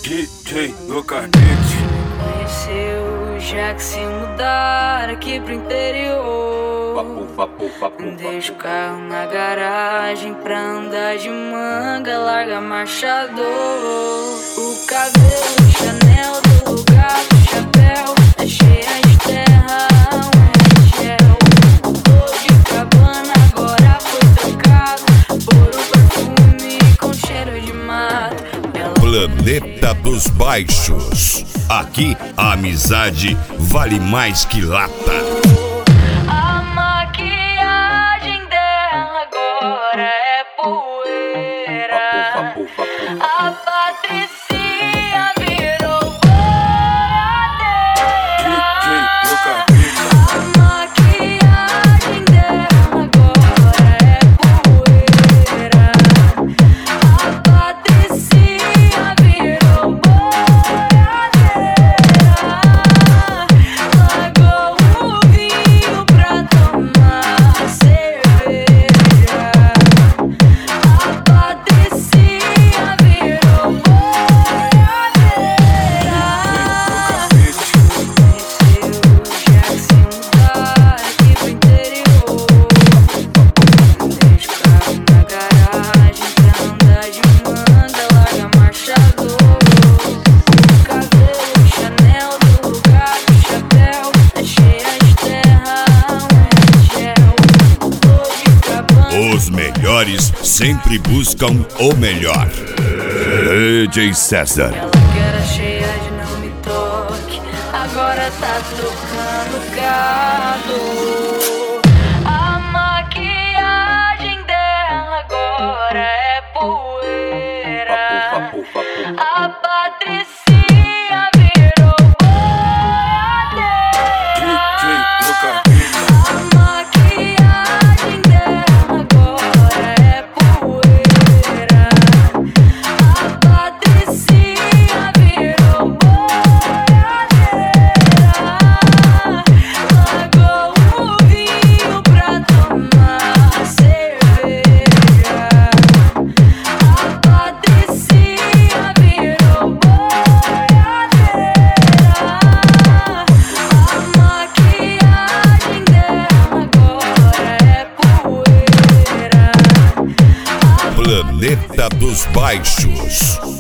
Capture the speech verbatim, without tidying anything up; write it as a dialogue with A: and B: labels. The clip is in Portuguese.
A: D J no carpete.
B: Conheceu já que se mudar aqui pro interior.
A: Papo, papo, papo,
B: Deixa o carro na garagem pra andar de manga, larga marchador. O cabelo, Chanel do lugar, o chapéu é cheia de terra, um gel. Tô de cabana, agora foi trocado por um perfume com cheiro de mato. Ela
C: Planeta dos Baixos. Aqui a amizade vale mais que lata.
B: A maquiagem dela agora é poeira.
A: Papo, papo, papo.
B: A Patricinha virou
A: D J
B: boiadeira.
A: no carpete.
B: A maquiagem dela agora é poeira. A Patricinha virou boiadeira. Largou o vinho pra tomar cerveja. A Patricinha virou boiadeira. Conheceu já que se mudar aqui pro interior. Deixa o carro na garagem pra andar de manga, larga marchador. Cabelo, Chanel do lugar, o chapéu é cheia de terra, um gel. Tô de cabana.
C: Os melhores sempre buscam o melhor. D J César.
B: Ela que era cheia de não me toque, agora tá trocando gado. A maquiagem dela agora é poeira.
A: Papo, papo, papo.
B: A Patricinha virou boiadeira.
A: D J no carpete.
B: A maquiagem dela agora é poeira. A Patricinha virou boiadeira. Largou o vinho pra tomar cerveja. A Patricinha virou boiadeira. A maquiagem dela agora é poeira.
C: Planeta dos Baixos.